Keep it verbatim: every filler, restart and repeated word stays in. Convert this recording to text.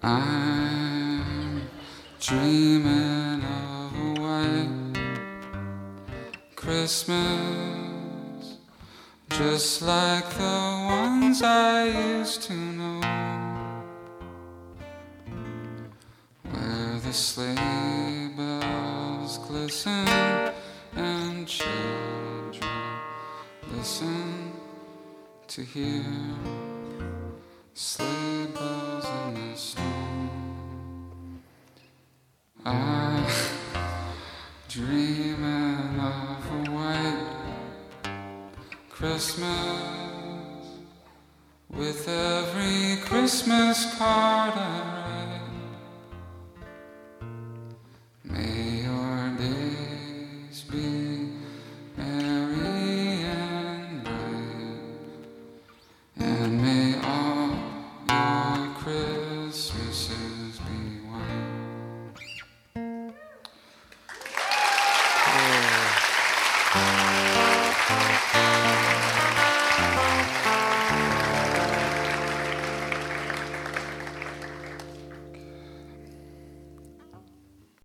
I'm dreaming of a white Christmas, just like the ones I used to know, where the sleigh bells glisten and children listen to hear sleigh bells in the snow. I'm dreaming of a white Christmas, with every Christmas card I write.